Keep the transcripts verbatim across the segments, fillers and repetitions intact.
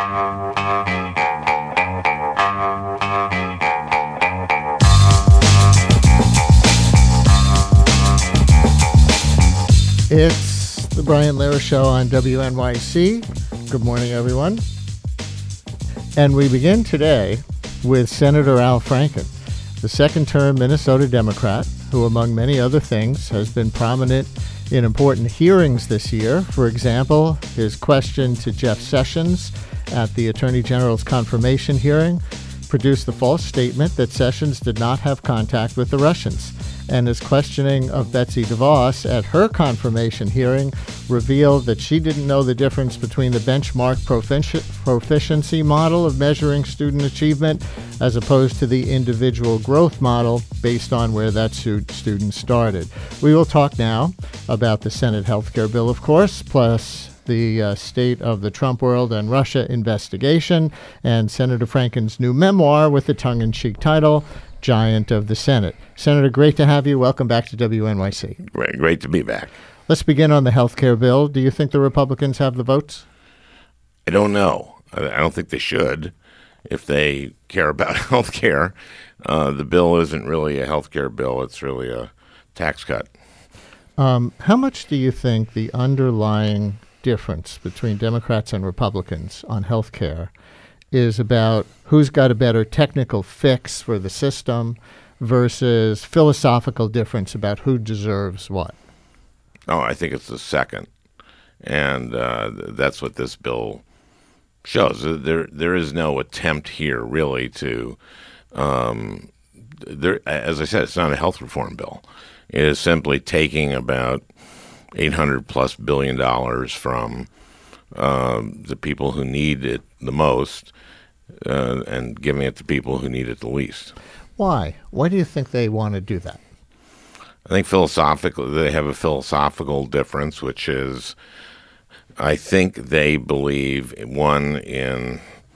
It's the Brian Lehrer Show on W N Y C. Good morning, everyone. And we begin today with Senator Al Franken, the second-term Minnesota Democrat, who, among many other things, has been prominent in important hearings this year. For example, his question to Jeff Sessions at the Attorney General's confirmation hearing produced the false statement that Sessions did not have contact with the Russians. And his questioning of Betsy DeVos at her confirmation hearing revealed that she didn't know the difference between the benchmark profici- proficiency model of measuring student achievement as opposed to the individual growth model based on where that stu- student started. We will talk now about the Senate healthcare bill, of course, plus the uh, state of the Trump world and Russia investigation, and Senator Franken's new memoir with the tongue-in-cheek title, Giant of the Senate. Senator, great to have you. Welcome back to W N Y C. Great, great to be back. Let's begin on the health care bill. Do you think the Republicans have the votes? I don't know. I don't think they should if they care about health care. Uh, the bill isn't really a health care bill. It's really a tax cut. Um, how much do you think the underlying difference between Democrats and Republicans on health care is about who's got a better technical fix for the system versus philosophical difference about who deserves what? Oh, I think it's the second. And uh, that's what this bill shows. There, there is no attempt here really to, um, there, as I said, it's not a health reform bill. It is simply taking about eight hundred plus billion dollars from uh, the people who need it the most uh, and giving it to people who need it the least. Why? Why do you think they want to do that? I think philosophically, they have a philosophical difference, which is I think they believe, one, in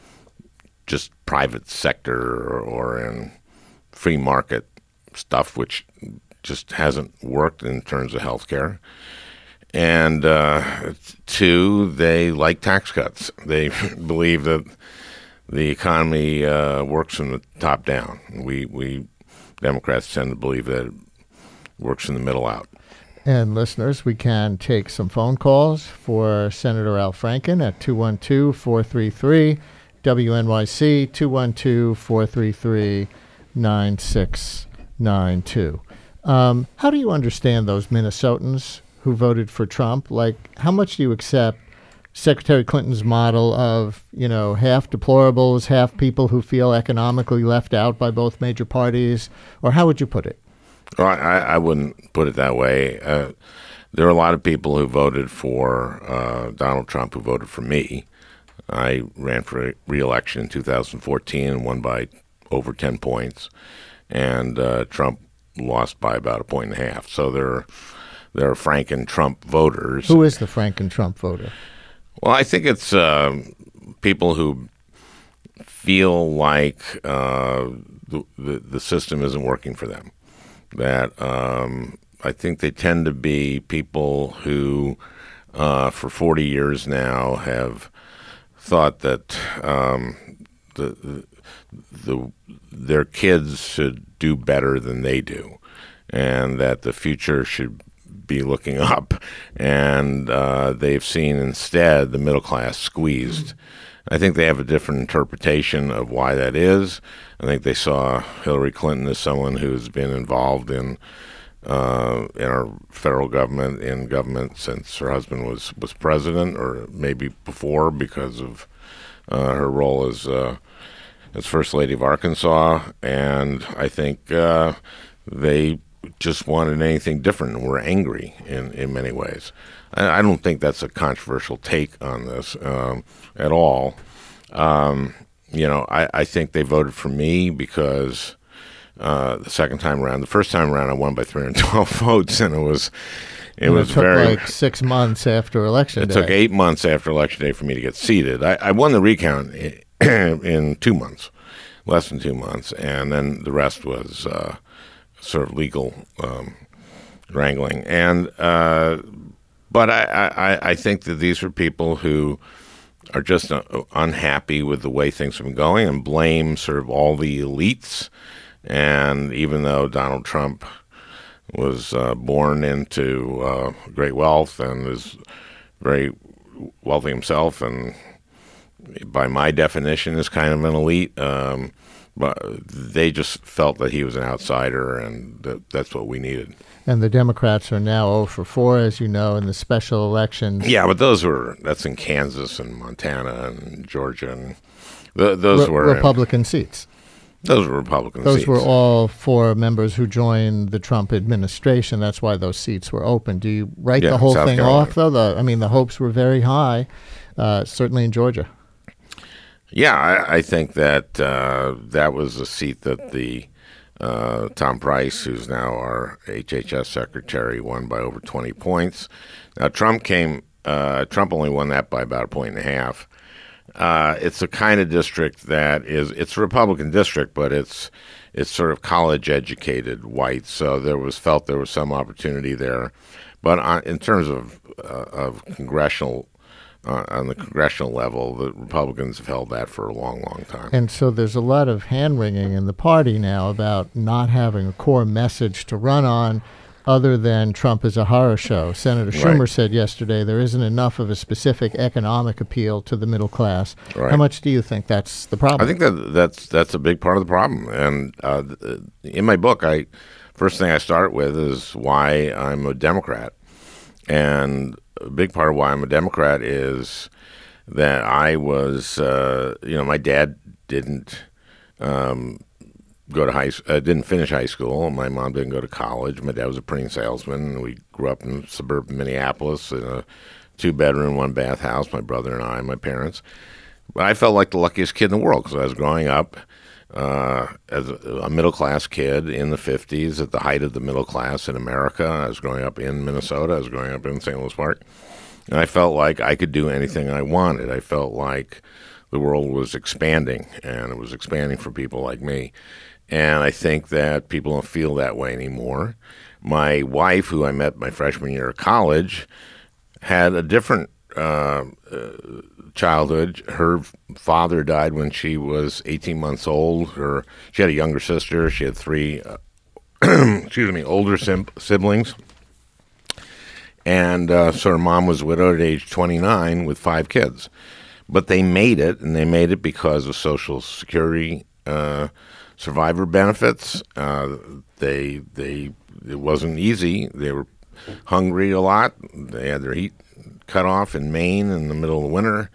just private sector or, or in free market stuff, which just hasn't worked in terms of healthcare. And uh, two, they like tax cuts. They believe that the economy uh, works from the top down. We we Democrats tend to believe that it works from the middle out. And listeners, we can take some phone calls for Senator Al Franken at two one two, four three three, W N Y C, two one two, four three three, nine six nine two. Um, how do you understand those Minnesotans who voted for Trump? Like, how much do you accept Secretary Clinton's model of, you know, half deplorables, half people who feel economically left out by both major parties? Or how would you put it? Well, I, I wouldn't put it that way. Uh, there are a lot of people who voted for uh, Donald Trump who voted for me. I ran for re-election in two thousand fourteen and won by over ten points. And uh, Trump lost by about a point and a half. So there are, there are Franken Trump voters. Who is the Franken Trump voter? Well, I think it's uh, people who feel like uh, the, the the system isn't working for them. That um, I think they tend to be people who, uh, for forty years now, have thought that um, the, the the their kids should do better than they do, and that the future should be looking up, and uh, they've seen instead the middle class squeezed. I think they have a different interpretation of why that is. I think they saw Hillary Clinton as someone who's been involved in uh, in our federal government, in government since her husband was, was president, or maybe before because of uh, her role as uh, as First Lady of Arkansas. And I think uh, they just wanted anything different and were angry in, in many ways. I, I don't think that's a controversial take on this um, at all. Um, you know, I, I think they voted for me because uh, the second time around, the first time around, I won by three hundred twelve votes, and it was it and was it took very like six months after election it day. took eight months after election day for me to get seated. I, I won the recount in two months, less than two months, and then the rest was uh, sort of legal um, wrangling. And uh, but I, I, I think that these were people who are just uh, unhappy with the way things have been going and blame sort of all the elites. And even though Donald Trump was uh, born into uh, great wealth and is very wealthy himself, and by my definition is kind of an elite, um, but they just felt that he was an outsider, and that, that's what we needed. And the Democrats are now oh for four, as you know, in the special elections. Yeah, but those were, that's in Kansas and Montana and Georgia, and th- those Re- were Republican seats. Those were Republican those seats. Those were all for members who joined the Trump administration. That's why those seats were open. Do you write yeah, the whole South thing Carolina. off, though? The, I mean, the hopes were very high, uh, certainly in Georgia. Yeah, I, I think that uh, that was a seat that the uh, Tom Price, who's now our H H S secretary, won by over twenty points. Now, Trump came. Uh, Trump only won that by about a point and a half. Uh, it's a kind of district that is, it's a Republican district, but it's it's sort of college-educated whites. So there was felt there was some opportunity there, but on, in terms of uh, of congressional. Uh, on the congressional level, the Republicans have held that for a long, long time. And so there's a lot of hand-wringing in the party now about not having a core message to run on other than Trump is a horror show. Senator Schumer Right. said yesterday there isn't enough of a specific economic appeal to the middle class. Right. How much do you think that's the problem? I think that that's that's a big part of the problem. And uh, in my book, I first thing I start with is why I'm a Democrat. And a big part of why I'm a Democrat is that I was, uh, you know, my dad didn't um, go to high, uh, didn't finish high school. My mom didn't go to college. My dad was a printing salesman. We grew up in suburban Minneapolis in a two-bedroom, one-bath house. My brother and I, and my parents. But I felt like the luckiest kid in the world because I was growing up uh, as a, a middle-class kid in the fifties at the height of the middle class in America. I was growing up in Minnesota. I was growing up in Saint Louis Park. And I felt like I could do anything I wanted. I felt like the world was expanding, and it was expanding for people like me. And I think that people don't feel that way anymore. My wife, who I met my freshman year of college, had a different uh, uh, childhood. Her father died when she was eighteen months old. Her she had a younger sister. She had three, uh, excuse me, older sim- siblings. And uh, so her mom was widowed at age twenty-nine with five kids. But they made it, and they made it because of Social Security uh, survivor benefits. Uh, they they it wasn't easy. They were hungry a lot. They had their heat cut off in Maine in the middle of the winter.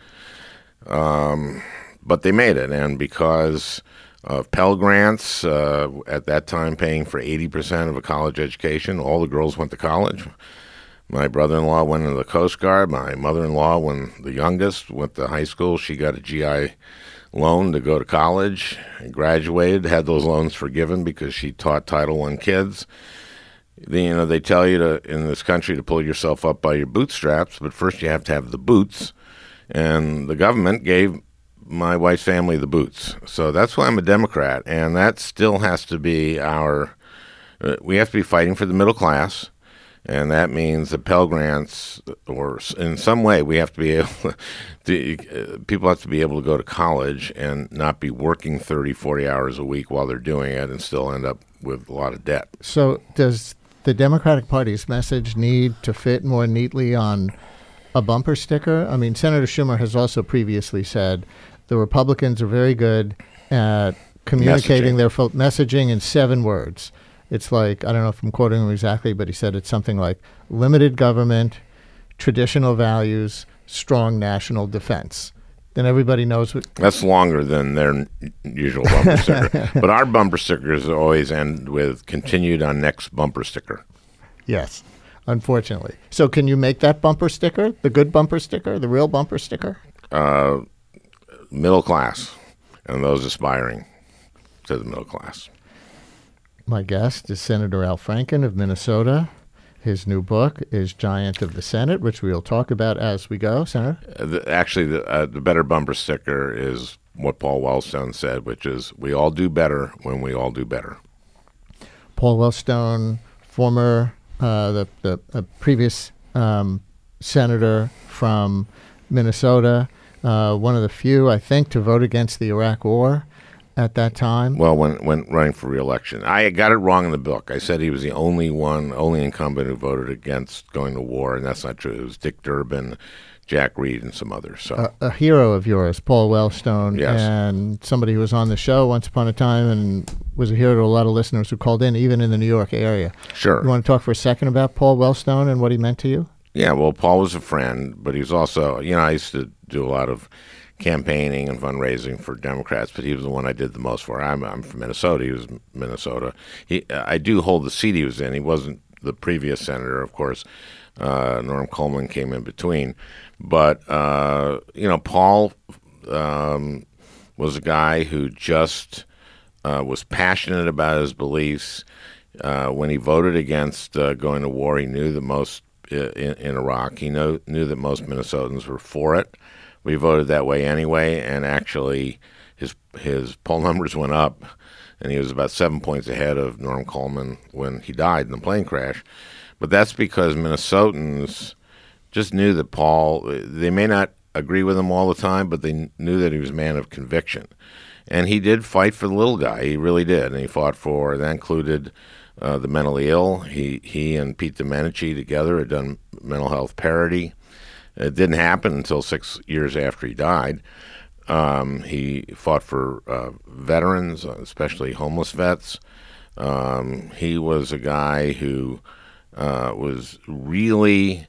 Um, but they made it, and because of Pell Grants, uh, at that time paying for eighty percent of a college education, all the girls went to college. My brother-in-law went into the Coast Guard. My mother-in-law, when the youngest, went to high school. She got a G I loan to go to college and graduated, had those loans forgiven because she taught Title One kids. The, you know, they tell you to in this country to pull yourself up by your bootstraps, but first you have to have the boots. And the government gave my wife's family the boots. So that's why I'm a Democrat, and that still has to be our uh, – we have to be fighting for the middle class. And that means the Pell Grants, or in some way, we have to be able to, uh, people have to be able to go to college and not be working thirty, forty hours a week while they're doing it and still end up with a lot of debt. So does the Democratic Party's message need to fit more neatly on a bumper sticker? I mean, Senator Schumer has also previously said the Republicans are very good at communicating Messaging. their fo- messaging in seven words. It's like, I don't know if I'm quoting him exactly, but he said it's something like limited government, traditional values, strong national defense. Then everybody knows what... That's longer than their n- usual bumper sticker. But our bumper stickers always end with continued on next bumper sticker. Yes, unfortunately. So can you make that bumper sticker, the good bumper sticker, the real bumper sticker? Uh, middle class and those aspiring to the middle class. My guest is Senator Al Franken of Minnesota. His new book is Giant of the Senate, which we'll talk about as we go. Senator? Uh, the, actually, the, uh, the better bumper sticker is what Paul Wellstone said, which is, we all do better when we all do better. Paul Wellstone, former, uh, the, the uh, previous um, senator from Minnesota, uh, one of the few, I think, to vote against the Iraq War at that time. Well, when when running for re-election, I got it wrong in the book. I said he was the only one, only incumbent who voted against going to war, and that's not true. It was Dick Durbin, Jack Reed, and some others. So a, a hero of yours, Paul Wellstone, yes. and somebody who was on the show once upon a time and was a hero to a lot of listeners who called in, even in the New York area. Sure. You want to talk for a second about Paul Wellstone and what he meant to you? Yeah, well, Paul was a friend, but he was also, you know, I used to do a lot of campaigning and fundraising for Democrats, but he was the one I did the most for. I'm, I'm from Minnesota. He was Minnesota. He, I do hold the seat he was in. He wasn't the previous senator, of course. Uh, Norm Coleman came in between. But, uh, you know, Paul um, was a guy who just uh, was passionate about his beliefs. Uh, when he voted against uh, going to war, he knew the most uh, in, in Iraq. He know, knew that most Minnesotans were for it. We voted that way anyway, and actually his his poll numbers went up, and he was about seven points ahead of Norm Coleman when he died in the plane crash. But that's because Minnesotans just knew that Paul, they may not agree with him all the time, but they knew that he was a man of conviction. And he did fight for the little guy. He really did. And he fought for, that included uh, the mentally ill. He he and Pete Domenici together had done mental health parity. It didn't happen until six years after he died. Um, he fought for uh, veterans, especially homeless vets. Um, he was a guy who uh, was really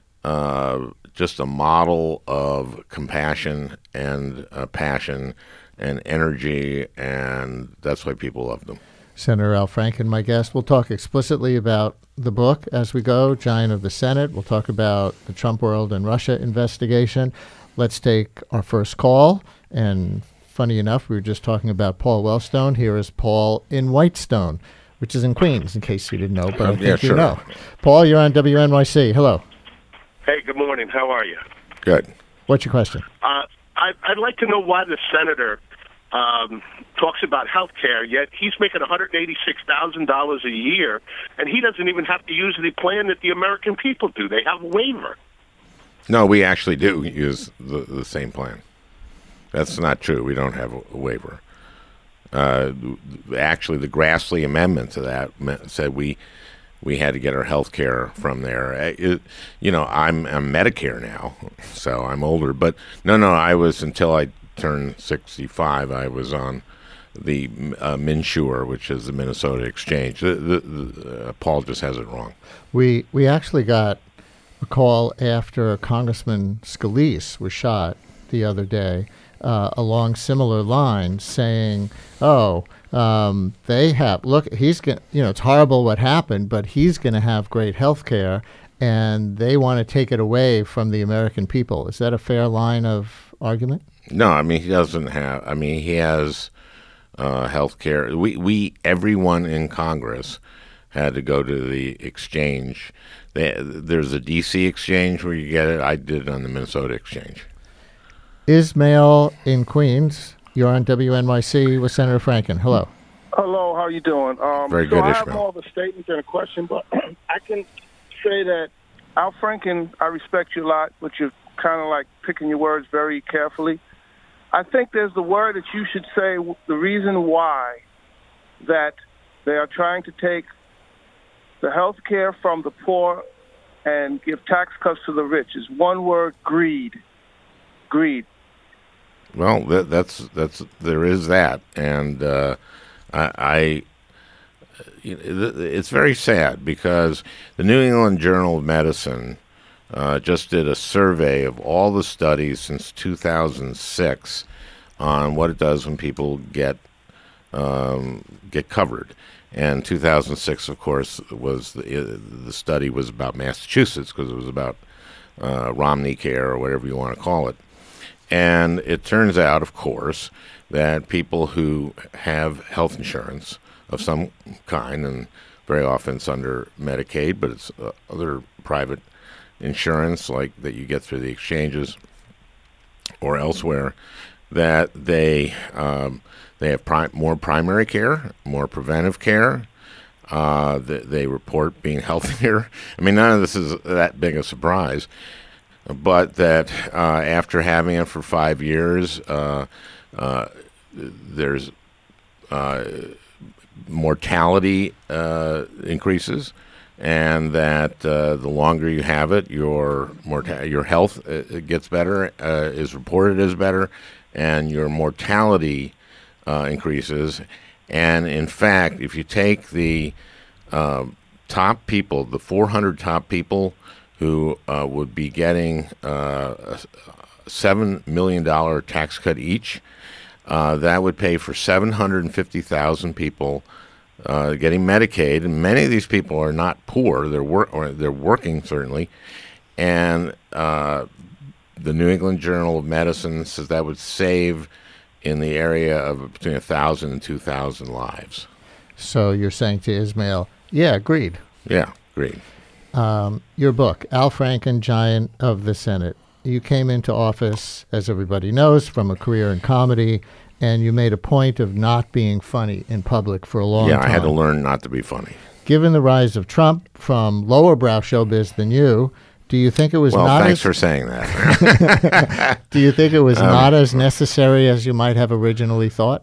uh, just a model of compassion and uh, passion and energy, and that's why people loved him. Senator Al Franken, my guest. We'll talk explicitly about the book as we go, Giant of the Senate. We'll talk about the Trump world and Russia investigation. Let's take our first call. And funny enough, we were just talking about Paul Wellstone. Here is Paul in Whitestone, which is in Queens, in case you didn't know, but I think yeah, sure. you know. Paul, you're on W N Y C. Hello. Hey, good morning. How are you? Good. What's your question? Uh, I, I'd like to know why the senator um, talks about health care, yet he's making one hundred eighty-six thousand dollars a year, and he doesn't even have to use the plan that the American people do. They have a waiver. No, we actually do use the, the same plan. That's not true. We don't have a, a waiver. Uh, actually, the Grassley amendment to that said we we had to get our health care from there. It, you know, I'm, I'm Medicare now, so I'm older. But no, no, I was, until I turned sixty-five, I was on the uh, MNsure, which is the Minnesota Exchange. The, the, the, uh, Paul just has it wrong. We we actually got a call after Congressman Scalise was shot the other day uh, along similar lines, saying, "Oh, um, they have look. He's going. You know, it's horrible what happened, but he's going to have great health care, and they want to take it away from the American people." Is that a fair line of argument? No, I mean, he doesn't have, I mean, he has uh, health care. We, we, everyone in Congress had to go to the exchange. They, there's a D C exchange where you get it. I did it on the Minnesota exchange. Ismail in Queens, you're on W N Y C with Senator Franken. Hello. Hello, how are you doing? Um, Very so good, I Ishmael. have more of a statement than a question, but I can say that Al Franken, I respect you a lot, but you're kind of like picking your words very carefully. I think there's the word that you should say, the reason why that they are trying to take the health care from the poor and give tax cuts to the rich is one word: greed. Greed. Well, that, that's that's there is that, and uh, I, I you know, it's very sad because the New England Journal of Medicine uh, just did a survey of all the studies since two thousand six on what it does when people get um, get covered. And two thousand six, of course, was the, the study was about Massachusetts because it was about uh, Romney Care or whatever you want to call it. And it turns out, of course, that people who have health insurance of some kind, and very often it's under Medicaid, but it's uh, other private insurance like that you get through the exchanges or elsewhere, that they um, they have pri- more primary care, more preventive care. Uh, they, they report being healthier. I mean, none of this is that big a surprise. but that uh, after having it for five years, uh, uh, there's uh, mortality uh, increases, and that uh, the longer you have it, your morta- your health uh, gets better, uh, is reported as better, and your mortality uh, increases. And in fact, if you take the uh, top people, the four hundred top people who uh, would be getting uh, a seven million dollars tax cut each, uh, that would pay for seven hundred fifty thousand people uh, getting Medicaid. And many of these people are not poor; they're wor- or they're working certainly. And uh, the New England Journal of Medicine says that would save in the area of between a thousand and two thousand lives. So you're saying to Ismail, yeah, agreed. Yeah, agreed. Um, your book, Al Franken, Giant of the Senate. You came into office, as everybody knows, from a career in comedy, and you made a point of not being funny in public for a long yeah, time. I had to learn not to be funny. Given the rise of Trump from lower brow showbiz than you, do you think it was well, not thanks as, for saying that. do you think it was um, not as necessary as you might have originally thought?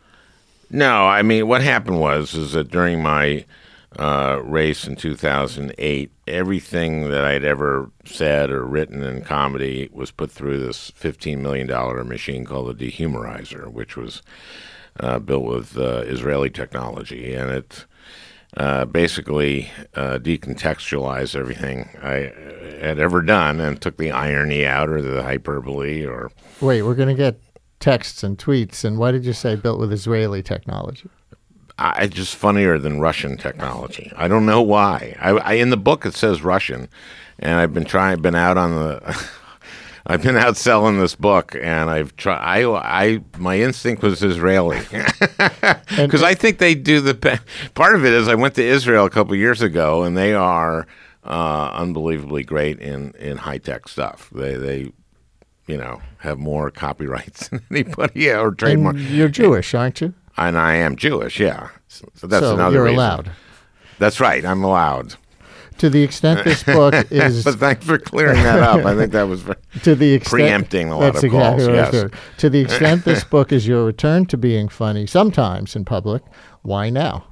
No, I mean, what happened was is that during my uh, race in two thousand eight, everything that I'd ever said or written in comedy was put through this fifteen million dollars machine called a dehumorizer, which was uh, built with uh, Israeli technology, and it uh, basically uh, decontextualized everything I had ever done and took the irony out or the hyperbole or... Wait, we're going to get texts and tweets, and why did you say built with Israeli technology? I, it's just funnier than Russian technology. I don't know why. I, I in the book it says Russian, and I've been trying. Been out on the. I've been out selling this book, and I've tried. I, I my instinct was Israeli, because I think they do the. Part of it is I went to Israel a couple of years ago, and they are uh, unbelievably great in, in high tech stuff. They they. You know, have more copyrights than anybody or trademark. And you're Jewish, aren't you? And I am Jewish, yeah. So, so that's so another you're reason. allowed. That's right, I'm allowed. To the extent this book is... But thanks for clearing that up. I think that was to the extent, preempting a lot that's of exactly calls. What Yes. I was doing. To the extent this book is your return to being funny, sometimes in public, why now?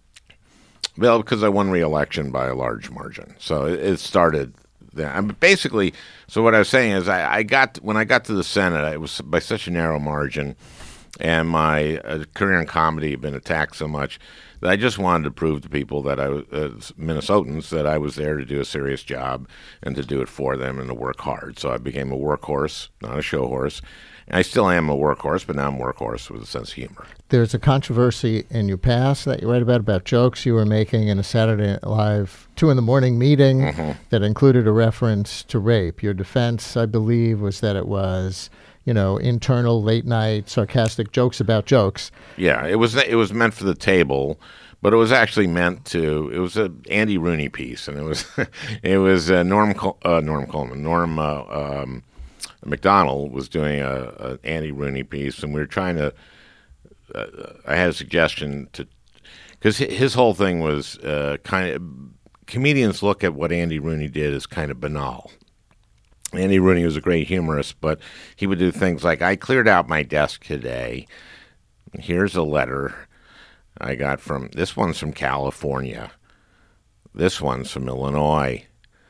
Well, because I won re-election by a large margin. So it, it started... I mean, basically, so what I was saying is I, I got when I got to the Senate, it was by such a narrow margin, and my uh, career in comedy had been attacked so much that I just wanted to prove to people that I was uh, Minnesotans that I was there to do a serious job and to do it for them and to work hard. So I became a workhorse, not a show horse. And I still am a workhorse, but now I'm a workhorse with a sense of humor. There's a controversy in your past that you write about, about jokes you were making in a Saturday Night Live two in the morning meeting mm-hmm. that included a reference to rape. Your defense, I believe, was that it was, you know, internal late night sarcastic jokes about jokes. Yeah, it was it was meant for the table, but it was actually meant to. It was an Andy Rooney piece, and it was it was uh, Norm Col- uh, Norm Coleman, Norm uh, um, McDonald was doing a, a Andy Rooney piece, and we were trying to. Uh, I had a suggestion to because his whole thing was uh, kind of comedians look at what Andy Rooney did as kind of banal. Andy Rooney was a great humorist, but he would do things like, I cleared out my desk today. Here's a letter I got from, this one's from California. This one's from Illinois.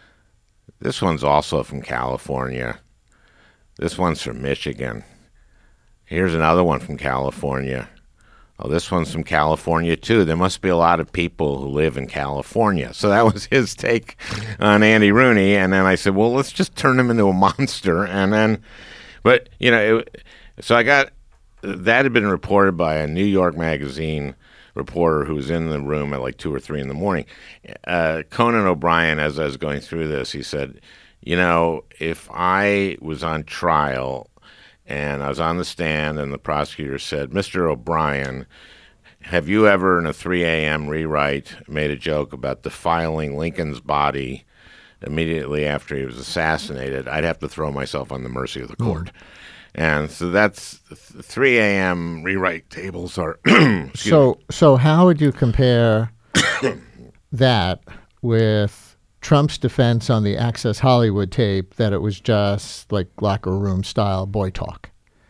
This one's also from California. This one's from Michigan. Here's another one from California. Oh, this one's from California, too. There must be a lot of people who live in California. So that was his take on Andy Rooney. And then I said, well, let's just turn him into a monster. And then, but, you know, it, so I got, that had been reported by a New York Magazine reporter who was in the room at like two or three in the morning. Uh, Conan O'Brien, as I was going through this, he said, you know, if I was on trial and I was on the stand and the prosecutor said, Mister O'Brien, have you ever in a three a.m. rewrite made a joke about defiling Lincoln's body immediately after he was assassinated? I'd have to throw myself on the mercy of the court. Mm. And so that's three a.m. rewrite tables are. so, so how would you compare that with Trump's defense on the Access Hollywood tape that it was just like locker room style boy talk?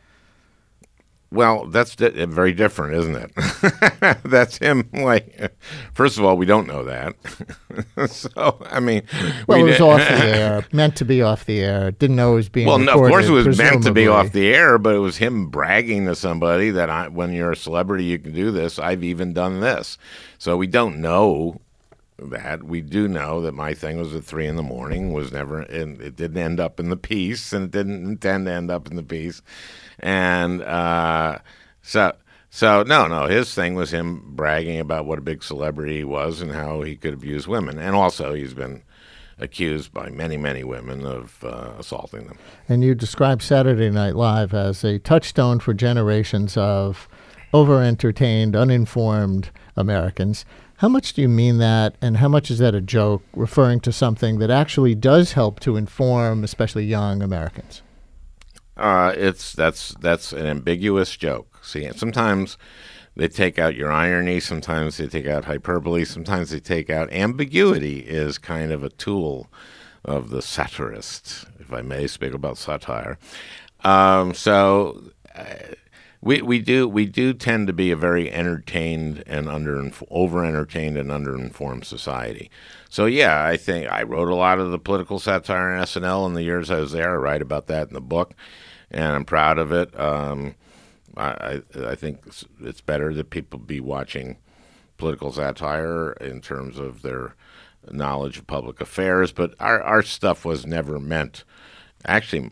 Well, that's di- very different, isn't it? That's him. Like, first of all, we don't know that. So, I mean, well, we it was did- off the air, meant to be off the air. Didn't know it was being Well, no, recorded. of course, it was meant to be presumably. off the air, but it was him bragging to somebody that I, when you're a celebrity, you can do this. I've even done this. So we don't know that. We do know that my thing was at three in the morning. Was never, and it didn't end up in the piece, and it didn't intend to end up in the piece. And uh, so, so no, no, his thing was him bragging about what a big celebrity he was and how he could abuse women, and also he's been accused by many, many women of uh, assaulting them. And you described Saturday Night Live as a touchstone for generations of over-entertained, uninformed Americans. How much do you mean that, and how much is that a joke referring to something that actually does help to inform, especially young Americans? Uh, it's that's that's an ambiguous joke. See, sometimes they take out your irony, sometimes they take out hyperbole, sometimes they take out ambiguity. Is kind of a tool of the satirist, if I may speak about satire. Um, so uh, we we do we do tend to be a very entertained and under over entertained and underinformed society. So yeah, I think I wrote a lot of the political satire on S N L in the years I was there. I write about that in the book, and I'm proud of it. Um, I, I think it's better that people be watching political satire in terms of their knowledge of public affairs. But our, our stuff was never meant. Actually,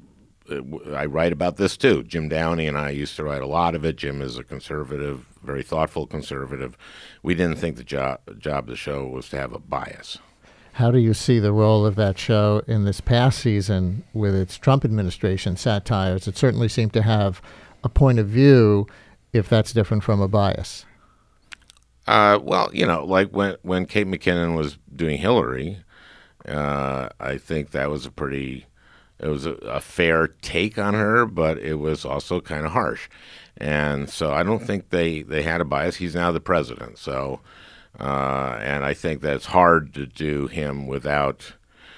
I write about this too. Jim Downey and I used to write a lot of it. Jim is a conservative, very thoughtful conservative. We didn't think the job, job of the show was to have a bias. How do you see the role of that show in this past season with its Trump administration satires? It certainly seemed to have a point of view, if that's different from a bias. Uh, well, you know, like when, when Kate McKinnon was doing Hillary, uh, I think that was a pretty, it was a, a fair take on her, but it was also kind of harsh. And so I don't think they, they had a bias. He's now the president. So, uh, and I think that's hard to do him without,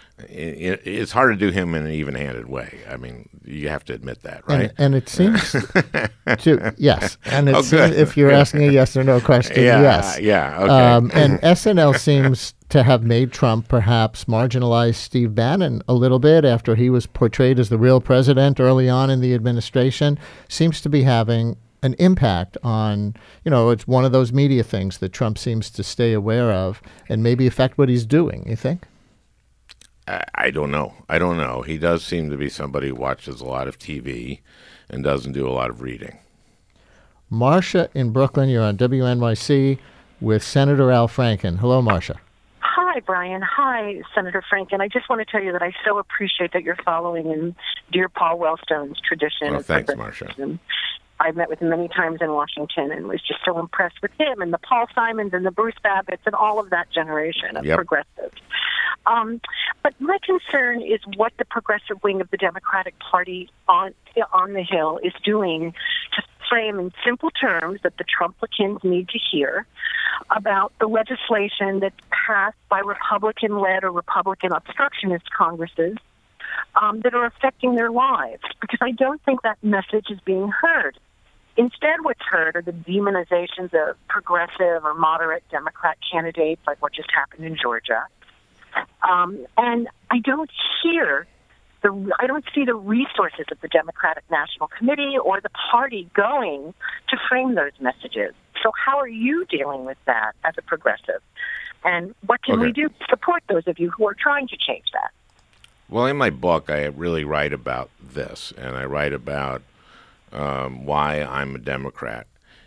it, it's hard to do him in an even-handed way. I mean, you have to admit that, right? And, and it seems to, yes. And Oh, it's, good. if you're asking a yes or no question, yeah, yes. Yeah, okay. Um, and S N L seems to have made Trump perhaps marginalize Steve Bannon a little bit after he was portrayed as the real president early on in the administration. Seems to be having an impact on, you know, it's one of those media things that Trump seems to stay aware of and maybe affect what he's doing, you think? I, I don't know. I don't know. He does seem to be somebody who watches a lot of T V and doesn't do a lot of reading. Marcia in Brooklyn, you're on W N Y C with Senator Al Franken. Hello, Marcia. Hi, Brian. Hi, Senator Franken. I just want to tell you that I so appreciate that you're following in dear Paul Wellstone's tradition. Well, of thanks, progressivism. I've met with him many times in Washington and was just so impressed with him and the Paul Simons and the Bruce Babbitts and all of that generation of Yep. progressives. Um, but my concern is what the progressive wing of the Democratic Party on on the Hill is doing to frame in simple terms that the Trumplicans need to hear about the legislation that's passed by Republican-led or Republican obstructionist Congresses um, that are affecting their lives. Because I don't think that message is being heard. Instead, what's heard are the demonizations of progressive or moderate Democrat candidates, like what just happened in Georgia. Um, and I don't hear the, I don't see the resources of the Democratic National Committee or the party going to frame those messages. So how are you dealing with that as a progressive? And what can Okay. we do to support those of you who are trying to change that? Well, in my book, I really write about this, and I write about um, why I'm a Democrat.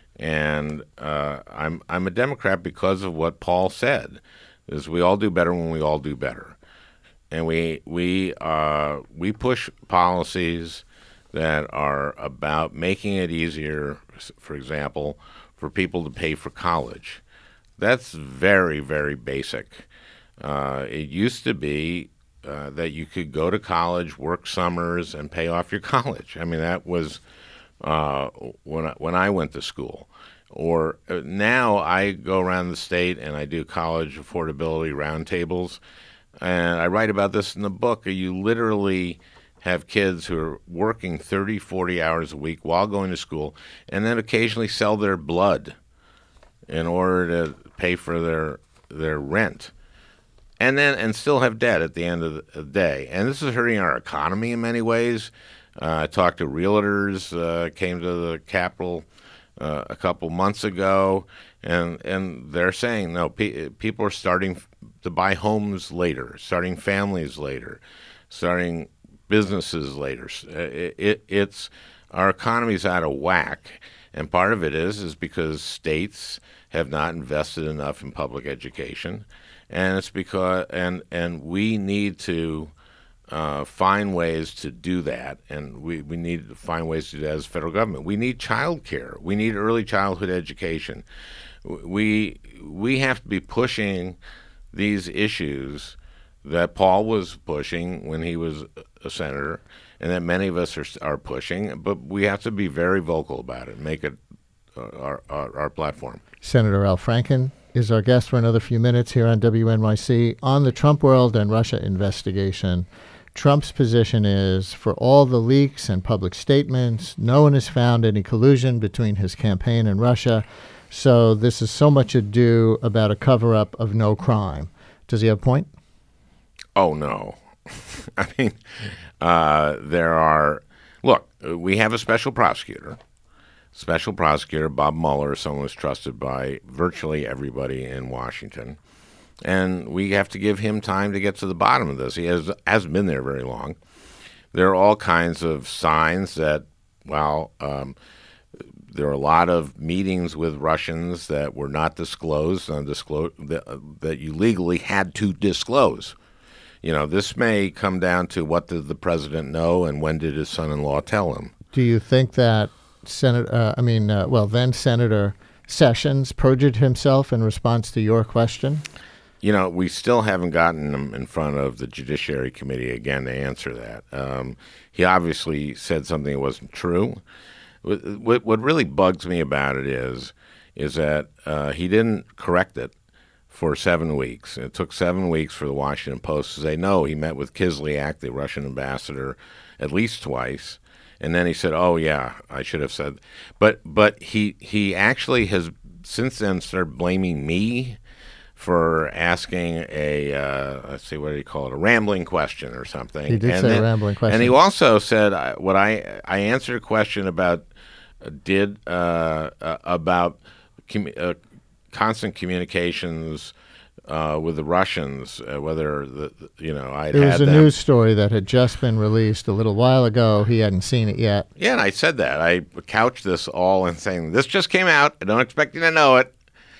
And uh, I'm I'm a Democrat because of what Paul said, is we all do better when we all do better. And we we uh, we push policies that are about making it easier, for example, for people to pay for college. That's very, very basic. Uh, it used to be uh, that you could go to college, work summers, and pay off your college. I mean, that was uh, when I, when I went to school. Or uh, now I go around the state and I do college affordability roundtables. and I write about this in the book, you literally have kids who are working thirty, forty hours a week while going to school, and then occasionally sell their blood in order to pay for their their rent, and then and still have debt at the end of the day. And this is hurting our economy in many ways. Uh, I talked to realtors, uh, came to the Capitol uh, a couple months ago, and and they're saying, no, pe- people are starting to buy homes later, starting families later, starting businesses later. It, it, it's our economy's out of whack, and part of it is is because states have not invested enough in public education, and it's because and and we need to uh, find ways to do that, and we, we need to find ways to do that as federal government. We need child care. We need early childhood education. We we have to be pushing these issues that Paul was pushing when he was a senator, and that many of us are, are pushing, but we have to be very vocal about it, make it our, our, our platform. Senator Al Franken is our guest for another few minutes here on W N Y C. On the Trump world and Russia investigation, Trump's position is, for all the leaks and public statements, no one has found any collusion between his campaign and Russia, so this is so much ado about a cover-up of no crime. Does he have a point? Oh, no. I mean, uh, there are, look, we have a special prosecutor. Special prosecutor Bob Mueller is someone who's trusted by virtually everybody in Washington. And we have to give him time to get to the bottom of this. He has, hasn't been there very long. There are all kinds of signs that, well, um, there are a lot of meetings with Russians that were not disclosed, undisclosed that, uh, that you legally had to disclose. You know, this may come down to what did the president know and when did his son-in-law tell him. Do you think that Senator, uh, I mean, uh, well, then Senator Sessions perjured himself in response to your question? You know, we still haven't gotten him in front of the Judiciary Committee again to answer that. Um, he obviously said something that wasn't true. What, what really bugs me about it is, is that uh, he didn't correct it for seven weeks. It took seven weeks for the Washington Post to say, no, he met with Kislyak, the Russian ambassador, at least twice. And then he said, oh, yeah, I should have said. But but he he actually has since then started blaming me for asking a, uh, let's see, what did he call it, a rambling question or something. He did and say then, a rambling question. And he also said, uh, what I, I answered a question about, uh, did, uh, uh, about commu- uh, constant communications uh, with the Russians, uh, whether, the, the you know, I'd There was had a them. news story that had just been released a little while ago. He hadn't seen it yet. Yeah, and I said that. I couched this all in saying, this just came out. I don't expect you to know it.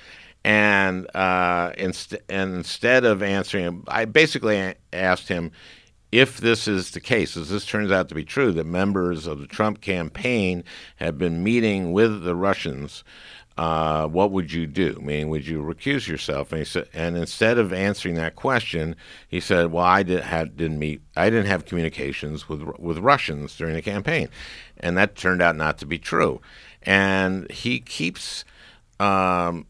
And uh, inst- and instead of answering him, I basically a- asked him, if this is the case, as this turns out to be true, that members of the Trump campaign have been meeting with the Russians, uh, what would you do? I mean, would you recuse yourself? And he said, and instead of answering that question, he said, well, I did, had, didn't meet, I didn't have communications with with Russians during the campaign, and that turned out not to be true. And he keeps. Um,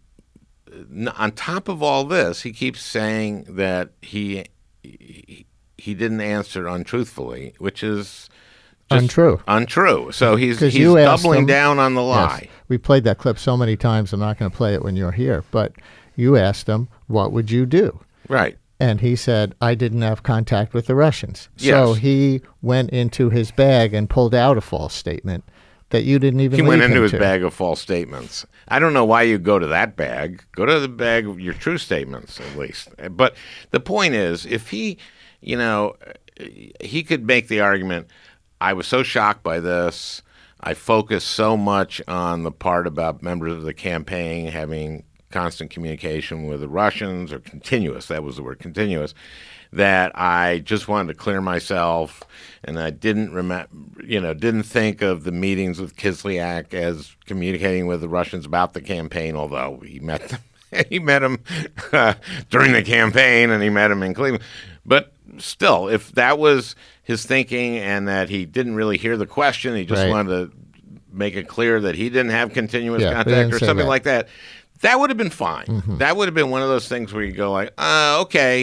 On top of all this, he keeps saying that he he, he didn't answer untruthfully, which is just Untrue. Untrue. So he's 'Cause he's you asked doubling him- down on the lie. Yes. We played that clip so many times, I'm not going to play it when you're here. But you asked him, what would you do? Right. And he said, I didn't have contact with the Russians. So Yes. he went into his bag and pulled out a false statement that you didn't even He leave went into him his to. bag of false statements. I don't know why you go to that bag. Go to the bag of your true statements, at least. But the point is, if he, you know, he could make the argument, I was so shocked by this. I focused so much on the part about members of the campaign having constant communication with the Russians, or continuous, that was the word, continuous, that I just wanted to clear myself, and I didn't remember, you know, didn't think of the meetings with Kislyak as communicating with the Russians about the campaign, although he met them. He met him uh, during the campaign, and he met him in Cleveland. But still, if that was his thinking and that he didn't really hear the question, he just Right. wanted to make it clear that he didn't have continuous Yeah, they contact didn't or say something that. like that, that would have been fine. Mm-hmm. That would have been one of those things where you go like, uh, okay.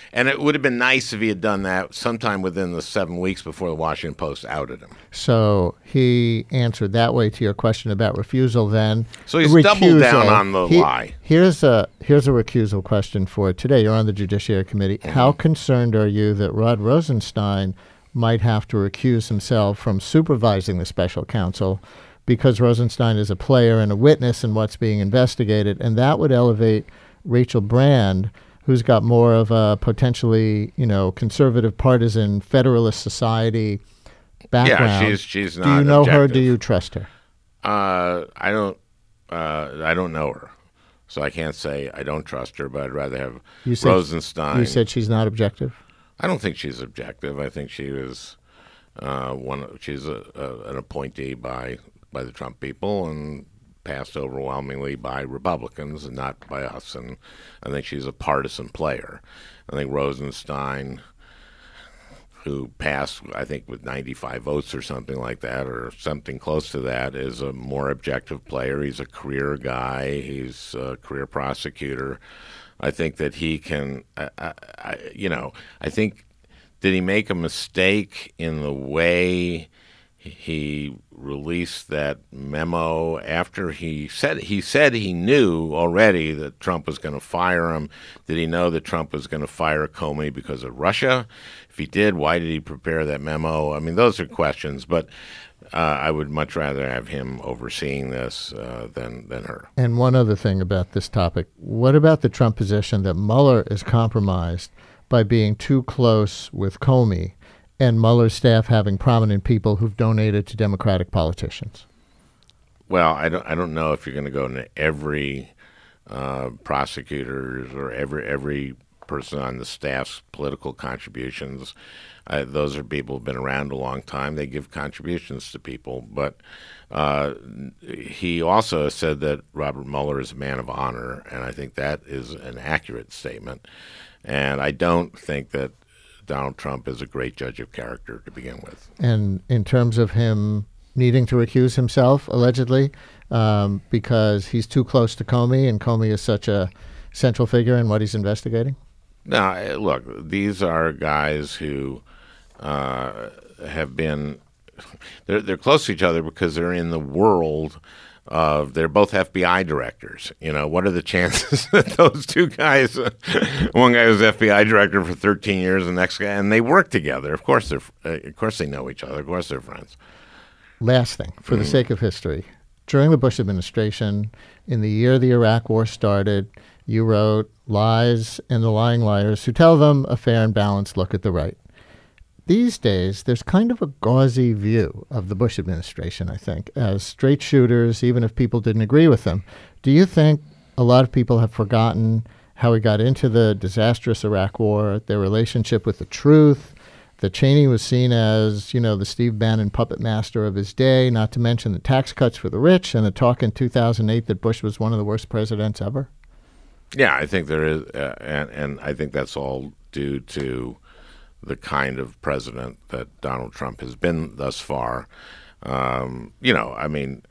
and it would have been nice if he had done that sometime within the seven weeks before the Washington Post outed him. So he answered that way to your question about refusal then. So he's doubled down on the he, lie. Here's a here's a recusal question for today. You're on the Judiciary Committee. Mm-hmm. How concerned are you that Rod Rosenstein might have to recuse himself from supervising the special counsel because Rosenstein is a player and a witness in what's being investigated, and that would elevate Rachel Brand, who's got more of a potentially, you know, conservative, partisan, Federalist Society background. Yeah, she's she's not. Do you know objective. her? Do you trust her? Uh, I don't. Uh, I don't know her, so I can't say I don't trust her. But I'd rather have you said, Rosenstein. You said she's not objective. I don't think she's objective. I think she was uh, one. She's a, a, an appointee by by the Trump people and passed overwhelmingly by Republicans and not by us. And I think she's a partisan player. I think Rosenstein, who passed, I think, with ninety-five votes or something like that, or something close to that, is a more objective player. He's a career guy. He's a career prosecutor. I think that he can, I, I, I, you know, I think, did he make a mistake in the way he released that memo after he said he said he knew already that Trump was going to fire him? Did he know that Trump was going to fire Comey because of Russia? If he did, why did he prepare that memo? I mean, those are questions, but uh, I would much rather have him overseeing this uh, than than her. And one other thing about this topic: what about the Trump position that Mueller is compromised by being too close with Comey, and Mueller's staff having prominent people who've donated to Democratic politicians? Well, I don't. I don't know if you're going to go into every uh, prosecutors or every every person on the staff's political contributions. Uh, those are people who've been around a long time. They give contributions to people. But uh, he also said that Robert Mueller is a man of honor, and I think that is an accurate statement. And I don't think that Donald Trump is a great judge of character to begin with. And in terms of him needing to recuse himself, allegedly, um, because he's too close to Comey, and Comey is such a central figure in what he's investigating? No, look, these are guys who uh, have been, they're, they're close to each other because they're in the world of, they're both F B I directors. You know, what are the chances that those two guys, one guy was F B I director for thirteen years, the next guy, and they work together. Of course they're, uh, of course they know each other. Of course they're friends. Last thing, for mm. the sake of history, during the Bush administration, in the year the Iraq War started, you wrote Lies and the Lying Liars Who Tell Them a Fair and Balanced Look at the Right. These days, there's kind of a gauzy view of the Bush administration, I think, as straight shooters, even if people didn't agree with them. Do you think a lot of people have forgotten how we got into the disastrous Iraq War, their relationship with the truth, that Cheney was seen as, you know, the Steve Bannon puppet master of his day, not to mention the tax cuts for the rich, and the talk in two thousand eight that Bush was one of the worst presidents ever? Yeah, I think there is, uh, and, and I think that's all due to the kind of president that Donald Trump has been thus far. Um, you know, I mean,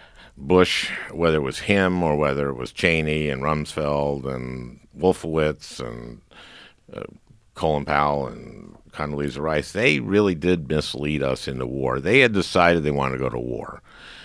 Bush, whether it was him or whether it was Cheney and Rumsfeld and Wolfowitz and uh, Colin Powell and Condoleezza Rice, they really did mislead us into war. They had decided they wanted to go to war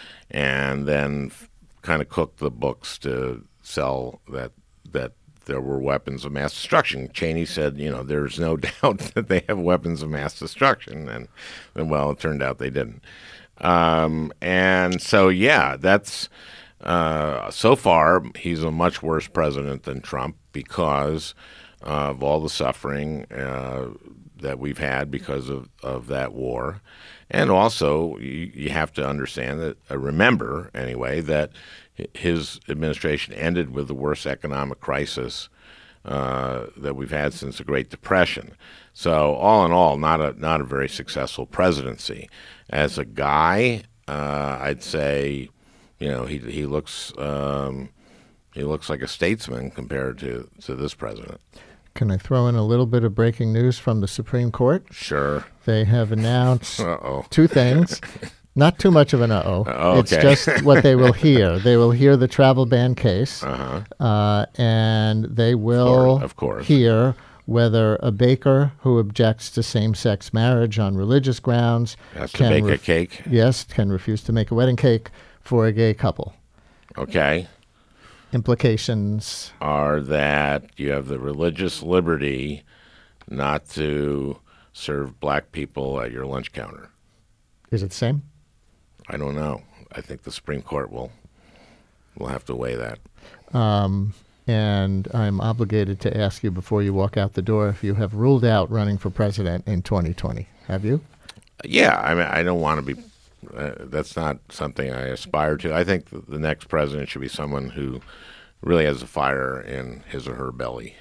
and then f- kind of cooked the books to sell that that there were weapons of mass destruction. Cheney said, you know, there's no doubt that they have weapons of mass destruction. And, and well, it turned out they didn't. Um, and so, yeah, that's uh, so far he's a much worse president than Trump because of all the suffering uh, that we've had because of, of that war. And also, you, you have to understand that, uh, remember anyway, that his administration ended with the worst economic crisis uh, that we've had since the Great Depression. So all in all, not a not a very successful presidency. As a guy, uh, I'd say, you know, he he looks um, he looks like a statesman compared to, to this president. Can I throw in a little bit of breaking news from the Supreme Court? Sure. They have announced Uh-oh. two things. Not too much of an uh-oh. Oh, okay. It's just what they will hear. They will hear the travel ban case, uh-huh. uh, and they will of course. hear whether a baker who objects to same-sex marriage on religious grounds Has to can bake ref- a cake. Yes, can refuse to make a wedding cake for a gay couple. Okay. Implications. Are that you have the religious liberty not to serve black people at your lunch counter. Is it the same? I don't know. I think the Supreme Court will will have to weigh that. Um, and I'm obligated to ask you before you walk out the door if you have ruled out running for president in twenty twenty. Have you? Yeah, I mean, I don't want to be. Uh, that's not something I aspire to. I think the next president should be someone who really has a fire in his or her belly.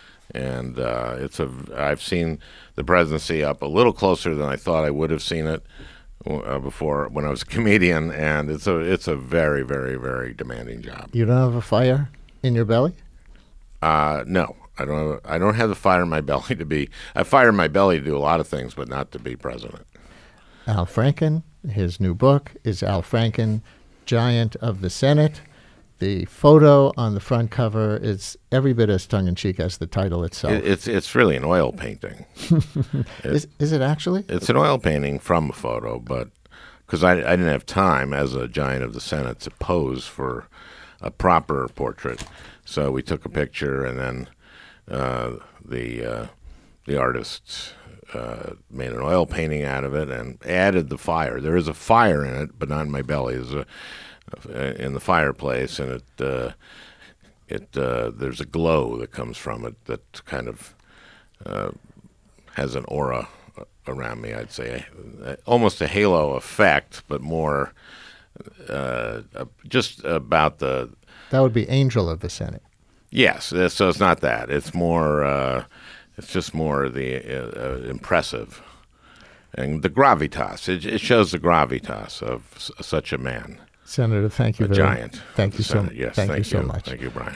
And uh, it's a. I've seen the presidency up a little closer than I thought I would have seen it uh, before when I was a comedian, and it's a it's a very very very demanding job. You don't have a fire in your belly? Uh, no, I don't. Have, I don't have the fire in my belly to be. I have fire in my belly to do a lot of things, but not to be president. Al Franken, his new book is Al Franken, Giant of the Senate. The photo on the front cover is every bit as tongue-in-cheek as the title itself. It, it's it's really an oil painting. it, is, is it actually? It's an oil painting from a photo, but because I, I didn't have time as a giant of the Senate to pose for a proper portrait, so we took a picture and then uh, the uh, the artist uh, made an oil painting out of it and added the fire. There is a fire in it, but not in my belly. There's a in the fireplace, and it uh, it uh, there's a glow that comes from it that kind of uh, has an aura around me. I'd say almost a halo effect, but more uh, just about the. That would be Angel of the Senate. Yes, so it's not that. It's more. Uh, it's just more the uh, uh, impressive and the gravitas. It, it shows the gravitas of s- such a man. Senator, thank you a very giant. Thank you so much. Yes, thank, thank you so you. much. Thank you, Brian.